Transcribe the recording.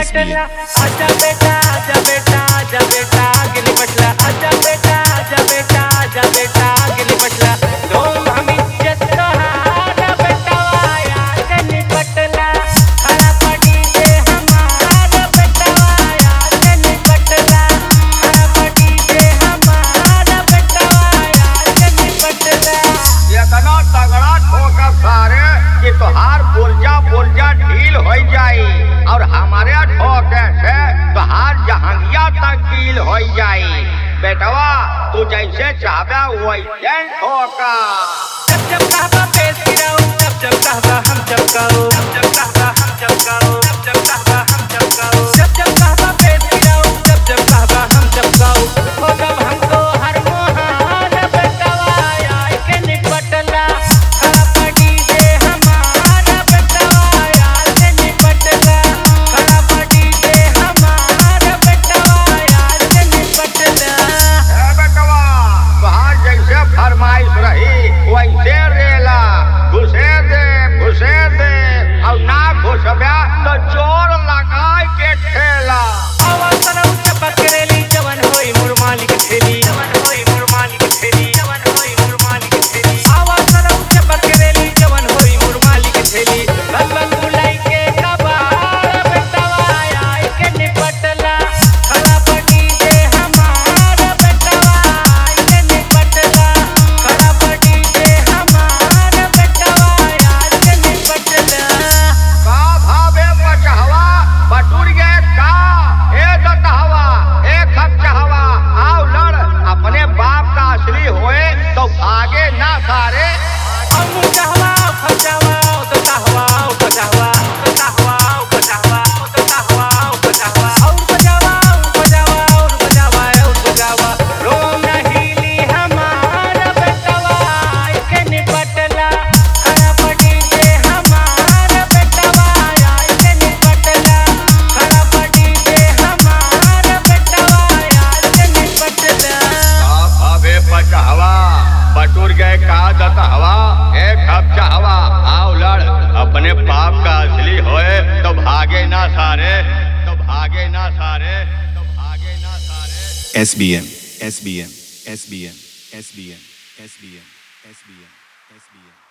पटला आजा बेटा आजा बेटा आजा बेटा गिली पटला आजा बेटा आजा बेटा आजा बेटा गिली पटला लोग हम इज्जत सहारा बेटा आया गिली पटला खड़ा पड़ी दे हमारा बेटा आया गिली पटला खड़ा पड़ी दे हमारा बेटा आया गिली पटला इतना तगड़ा ठोकर सारे कि तोहार पुर्जा ढील हो जाई और हमारे ठोके से तोहार जहांगिया तक ढील हो जाई। बेटवा तू जैसे चाहबा वैसे ठोका। जब जब कहबा पेश गिराओ जब जब कहबा हम चमकाओ जब जब कहबा हम चमकाओ जब जब कहबा हम चमकाओ जब जब कहबा पेश गिराओ जब जब कहबा हम चमकाओ हो जब हमको हर मोहान बेटवा आया के निपटला खड़ा पड़ी दे हमारा बेटवा आया के निपटला खड़ा पड़ी दे हमारा बेटवा आया के निपटला। ए बेटवा तोहार जैसे फरमाइश रही वैसे रेला घुसे दे और ना घुसबा तो जोर लगाए के ठेला। आवाज सनौ चपक रेली जवन होई मोर मालिक ठेली जवन होई मोर मालिक ठेली जवन होई मोर मालिक ठेली आवाज सनौ चपक रेली जवन होई मोर मालिक ठेली भगवान बुलाई के कबाड़ बेटवा आया के निपटला खड़ा पड़ी दे हमारा बेटवा आया के निपटला खड़ा पड़ी दे हमारा बेटवा आया के निपटला। का भावे पचहवा बटुर गए का ए दतहवा ए खपचहवा आओ लड़ अपने बाप का असली होए तो भागे ना सारे। हम कहवा खजावा तो कहवा बजावा तो कहवा बजावा तो कहवा बजावा और बजावा और बजावा और बजावा रोम नहीली हमारा बेटवा के निपटला खड़ा पड़ी दे हमारा बेटवा के निपटला खड़ा पड़ी दे हमारा बेटवा के निपटला। का भावे पचहवा बटुर गए का दतहवा ए खपचहवा आओ लड़ अपने बाप का असली होए तो भागे ना सारे तो भागे ना सारे तो भागे ना सारे। SBM, SBM, SBM, SBM, SBM, SBM, SBM.